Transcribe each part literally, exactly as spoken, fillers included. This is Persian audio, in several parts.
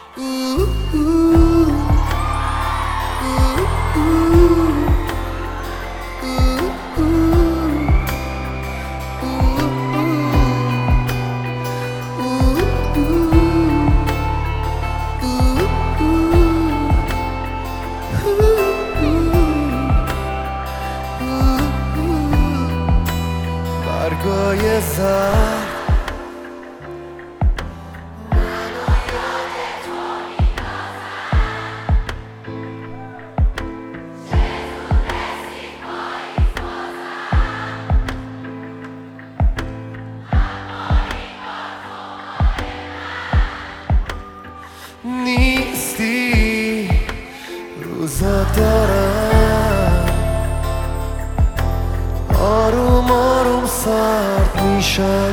برگای زر نیستی روزا دارم آروم آروم سرد میشن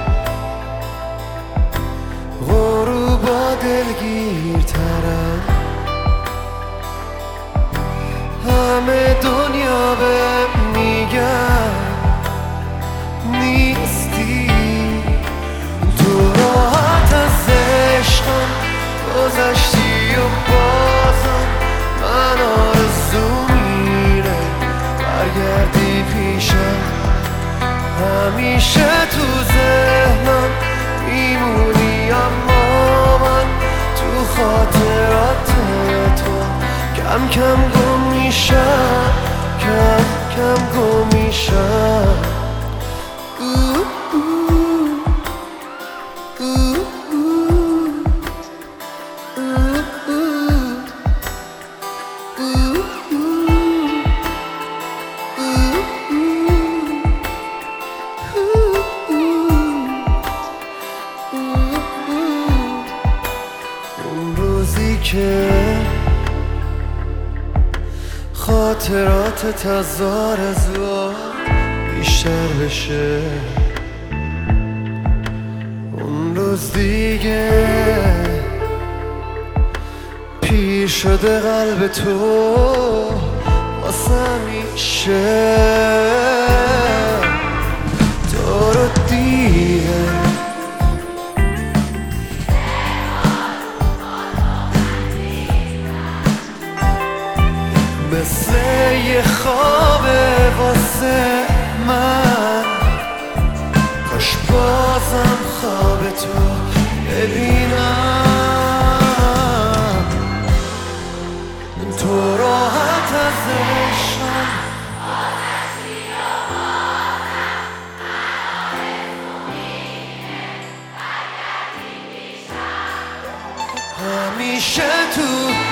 غروبا دلگیرترن همه دنیا به میگن نیستی تو راحت از عشقم گذشتی و بازم من آرزو میره برگردی پیشم همیشه تو ذهنم میمونی اما من تو خاطرات تو کم کم گم میشم کم کم گم میشم که خاطرات تزار از بیشتر بشه اون روز دیگه پیر شده قلب تو واسه همیشه تو رو دیگه مثل یه خوابه واسه من کاش بازم خواب تو ببینم تو راحت از عشقم همیشه تو